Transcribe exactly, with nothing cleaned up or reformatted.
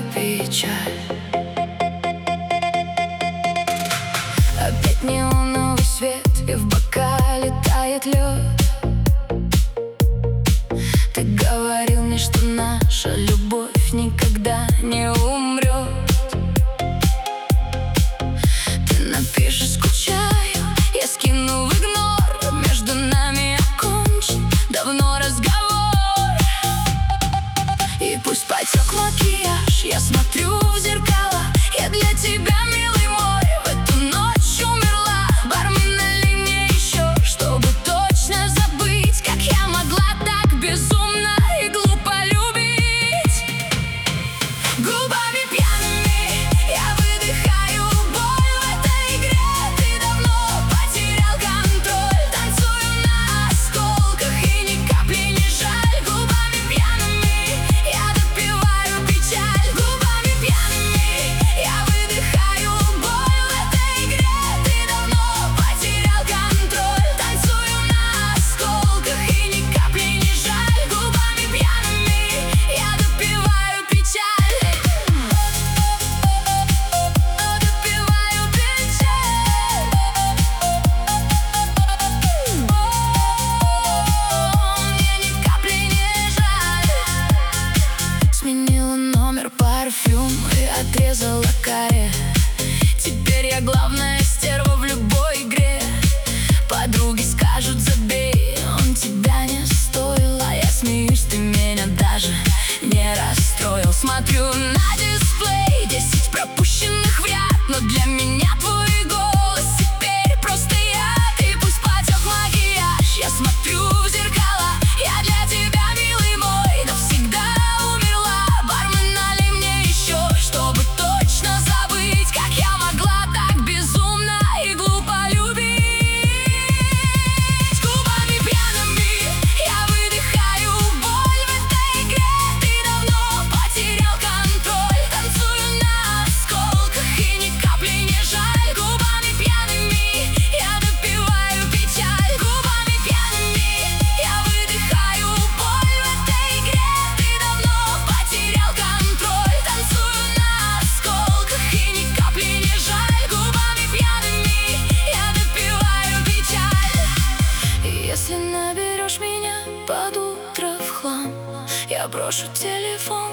печаль. Опять неоновый свет, и в бокале тает лед. Ты говорил мне, что наша любовь никогда не умрет. Ты напишешь «скучаю», я скину в игнор. Между нами окончен давно разговор. И пусть потек макияж, я смотрю в зеркала. Я для тебя, милый мой, в эту ночь умерла. Бармен, налей мне еще, чтобы точно забыть, как я могла так безумно и глупо любить. Губами пьяными я выдыхаю боль в этой игре. Ты давно потерял контроль. Танцую на осколках, и ни капли не жаль. Губами пьяными я допиваю печаль. Губами пьяными я выдыхаю боль в этой игре. Ты давно потерял контроль. Танцую на осколках, и ни капли не жаль. Губами пьяными я допиваю печаль. Допиваю печаль. Мне ни капли не жаль. Сменила номер, парфюм и отрезала каре. Теперь я главная стерва в любой игре. Подруги скажут забей, он тебя не стоил. А я смеюсь, ты меня даже не расстроил. Смотрю на дисплей, десять пропущенных в ряд, но для меня твой голос теперь просто яд. И пусть потек макияж, я смотрю в зеркала. Я для тебя, милый мой, навсегда умерла. Бармен, налей мне еще, чтобы точно забыть, как я могла так безумно и глупо любить. Губами пьяными я выдыхаю боль в этой игре. Ты давно потерял контроль. Танцую на осколках, и ни капли не жаль. Губами пьяными я допиваю печаль. Губами пьяными я выдыхаю боль в этой игре. Ты давно потерял контроль. Танцую на осколках, и ни капли не жаль. Губами пьяными я допиваю печаль. И если наберешь меня под утро в хлам, я брошу телефон